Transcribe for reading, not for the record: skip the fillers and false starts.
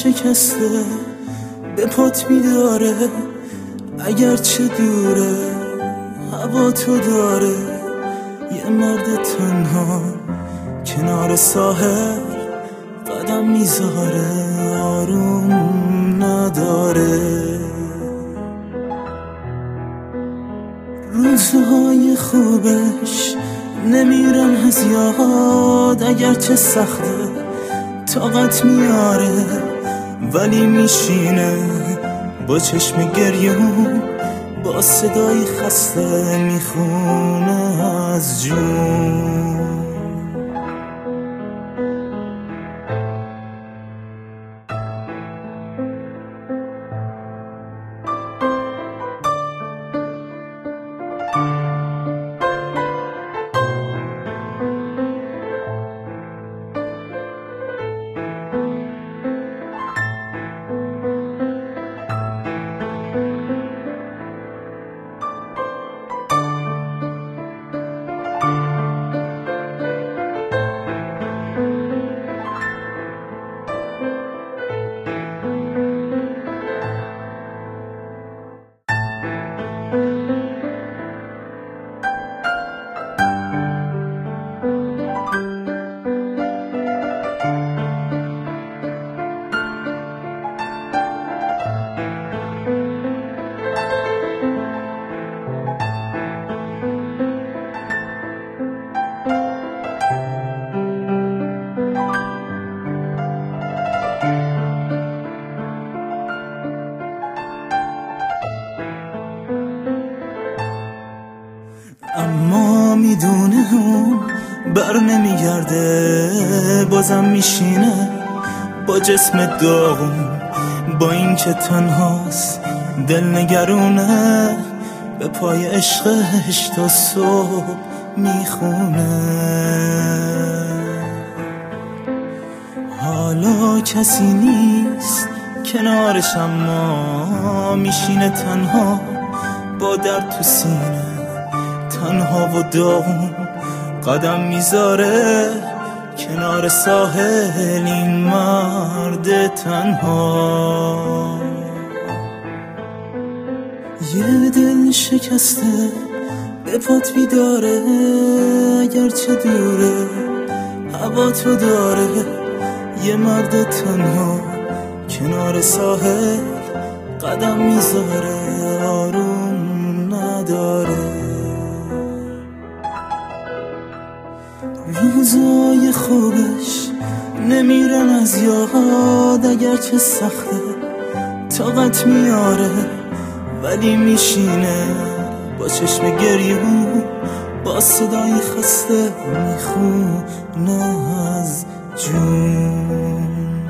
شکسته به پات میداره، اگرچه دوره هوا تو داره. یه مرد تنها کنار ساحل قدم میذاره، آروم نداره. روزهای خوبش نمیرن از یاد، اگرچه سخته طاقت میاره، ولی میشینه با چشم گریون، با صدای خسته میخونه از جون. اما میدونه اون بر نمیگرده، بازم میشینه با جسم داغون، با این که تنهاست دل نگرونه، به پای عشقش تا صبح میخونه. حالا کسی نیست کنارش، اما میشینه تنها با درد تو سینه، تنها و داغون قدم میذاره کنار ساحل این مرد تنها. یه دل شکسته به پات بیداره، اگرچه دوره هوا تو داره. یه مرد تنها کنار ساحل قدم میذاره، آروم نداره. روزای خوبش نمیرن از یاد، اگرچه سخته طاقت میاره، ولی میشینه با چشم گریون، با صدای خسته میخونه از جون.